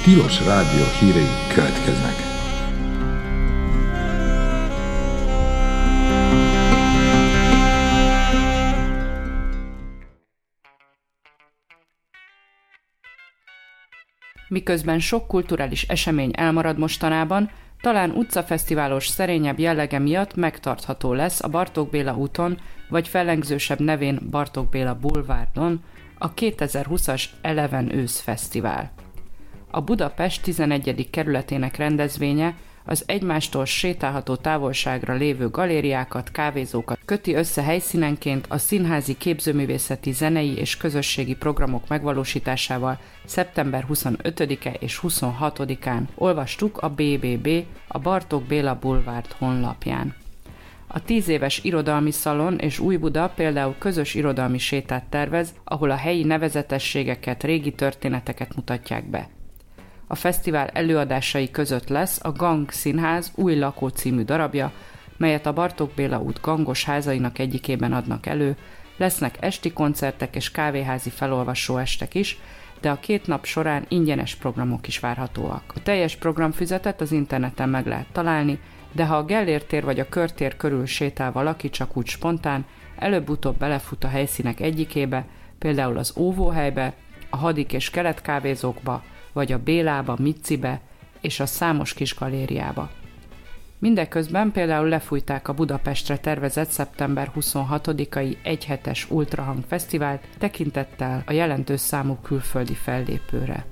Tilos Rádió hírei következnek. Miközben sok kulturális esemény elmarad mostanában, talán utcafesztiválos szerényebb jellege miatt megtartható lesz a Bartók Béla úton, vagy fellengzősebb nevén Bartók Béla bulvárdon a 2020-as Eleven ősz fesztivál. A Budapest 11. kerületének rendezvénye az egymástól sétálható távolságra lévő galériákat, kávézókat köti össze helyszínenként a színházi, képzőművészeti, zenei és közösségi programok megvalósításával szeptember 25-e és 26-án, olvastuk a BBB, a Bartók Béla Bulvárd honlapján. A 10 éves irodalmi szalon és Újbuda például közös irodalmi sétát tervez, ahol a helyi nevezetességeket, régi történeteket mutatják be. A fesztivál előadásai között lesz a Gang Színház Új lakó című darabja, melyet a Bartók Béla út gangos házainak egyikében adnak elő, lesznek esti koncertek és kávéházi felolvasó estek is, de a 2 nap során ingyenes programok is várhatóak. A teljes programfüzetet az interneten meg lehet találni, de ha a Gellért tér vagy a Körtér körül sétál valaki csak úgy spontán, előbb-utóbb belefut a helyszínek egyikébe, például az óvóhelybe, a Hadik és Kelet kávézókba, vagy a Bélába, Micibe és a számos kis galériába. Mindeközben például lefújták a Budapestre tervezett szeptember 26-ai egyhetes Ultrahang Fesztivált tekintettel a jelentős számú külföldi fellépőre.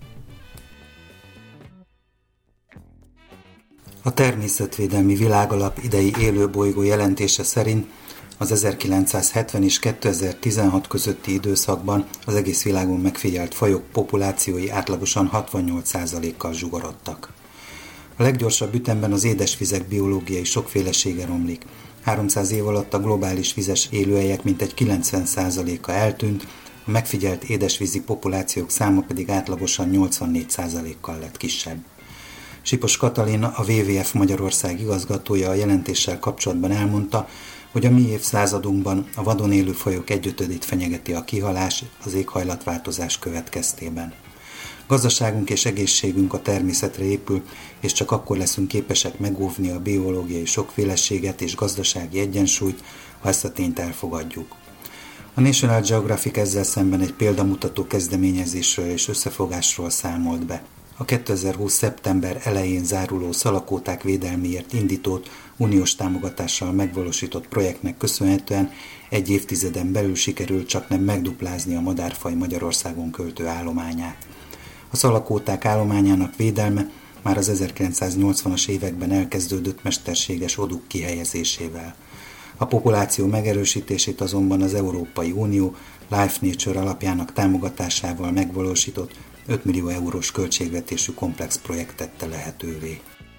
A Természetvédelmi Világalap idei élőbolygó jelentése szerint az 1970 és 2016 közötti időszakban az egész világon megfigyelt fajok populációi átlagosan 68%-kal zsugorodtak. A leggyorsabb ütemben az édesvizek biológiai sokfélesége romlik. 300 év alatt a globális vizes élőhelyek mintegy 90%-a eltűnt, a megfigyelt édesvízi populációk száma pedig átlagosan 84%-kal lett kisebb. Sipos Katalin, a WWF Magyarország igazgatója a jelentéssel kapcsolatban elmondta, hogy a mi évszázadunkban a vadon élő fajok 1/5 fenyegeti a kihalás az éghajlatváltozás következtében. Gazdaságunk és egészségünk a természetre épül, és csak akkor leszünk képesek megóvni a biológiai sokféleséget és gazdasági egyensúlyt, ha ezt a tényt elfogadjuk. A National Geographic ezzel szemben egy példamutató kezdeményezésről és összefogásról számolt be. A 2020. szeptember elején záruló szalakóták védelméért indított, uniós támogatással megvalósított projektnek köszönhetően egy évtizeden belül sikerült csaknem megduplázni a madárfaj Magyarországon költő állományát. A szalakóták állományának védelme már az 1980-as években elkezdődött mesterséges odúk kihelyezésével. A populáció megerősítését azonban az Európai Unió Life Nature alapjának támogatásával megvalósított 5 millió eurós költségvetésű komplex projekt tette lehetővé.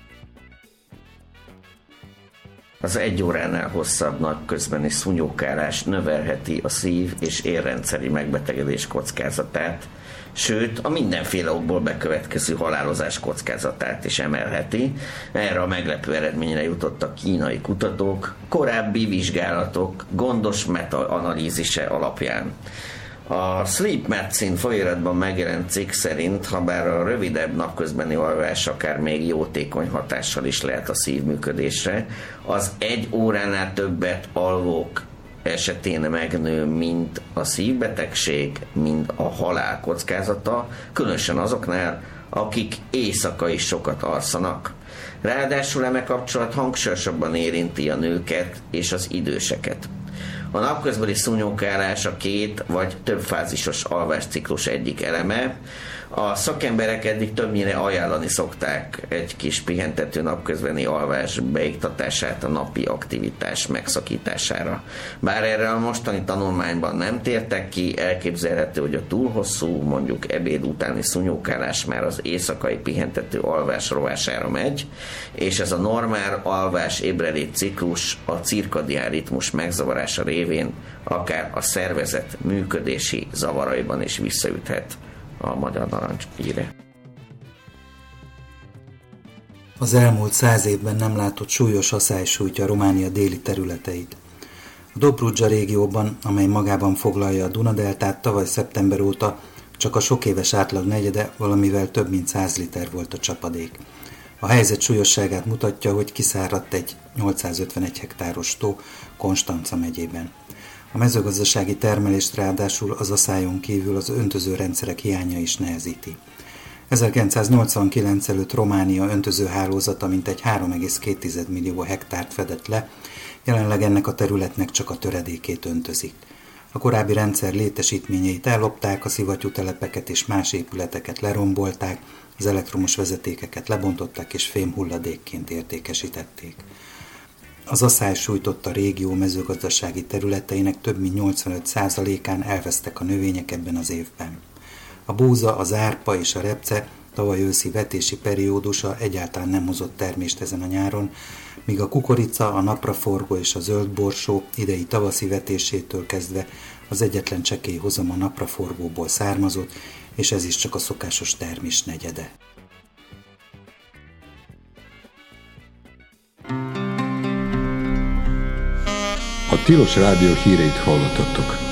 Az 1 óránál hosszabb napközbeni szúnyókálás növelheti a szív- és érrendszeri megbetegedés kockázatát, sőt a mindenféle okból bekövetkező halálozás kockázatát is emelheti. Erre a meglepő eredményre jutottak kínai kutatók korábbi vizsgálatok gondos meta-analízise alapján. A Sleep Medicine folyóiratban megjelent cikk szerint, habár a rövidebb napközbeni alvás akár még jótékony hatással is lehet a szívműködésre, az 1 óránál többet alvók esetén megnő mind a szívbetegség, mind a halál kockázata, különösen azoknál, akik éjszaka is sokat alszanak. Ráadásul eme kapcsolat hangsúlyosabban érinti a nőket és az időseket. A napközbeli szúnyókálás a 2 vagy több fázisos alvásciklus egyik eleme. A szakemberek eddig többnyire ajánlani szokták egy kis pihentető napközbeni alvás beiktatását a napi aktivitás megszakítására. Bár erre a mostani tanulmányban nem tértek ki, elképzelhető, hogy a túl hosszú, mondjuk ebéd utáni szúnyókálás már az éjszakai pihentető alvás rovására megy, és ez a normál alvás-ébredés ciklus a cirkadián ritmus megzavarása révén akár a szervezet működési zavaraiban is visszaüthet. A Magyar Narancs írja. Az elmúlt 100 évben nem látott súlyos aszály sújtja Románia déli területeit. A Dobrudzsa régióban, amely magában foglalja a Dunadeltát, tavaly szeptember óta Csak a sok éves átlag negyede valamivel több mint 100 liter volt a csapadék. A helyzet súlyosságát mutatja, hogy kiszáradt egy 851 hektáros tó Konstanca megyében. A mezőgazdasági termelést ráadásul az asszályon kívül az öntözőrendszerek hiánya is nehezíti. 1989 előtt Románia öntözőhálózata mintegy 3,2 millió hektárt fedett le, jelenleg ennek a területnek csak a töredékét öntözik. A korábbi rendszer létesítményeit ellopták, a szivattyútelepeket és más épületeket lerombolták, az elektromos vezetékeket lebontották és fémhulladékként értékesítették. Az asszály sújtotta a régió mezőgazdasági területeinek több mint 85%-án elvesztek a növények ebben az évben. A búza, az árpa és a repce tavaly őszi vetési periódusa egyáltalán nem hozott termést ezen a nyáron, míg a kukorica, a napraforgó és a zöldborsó idei tavaszi vetésétől kezdve az egyetlen csekély hozam a napraforgóból származott, és ez is csak a szokásos termés negyede. A Tilos Rádió híreit hallottatok.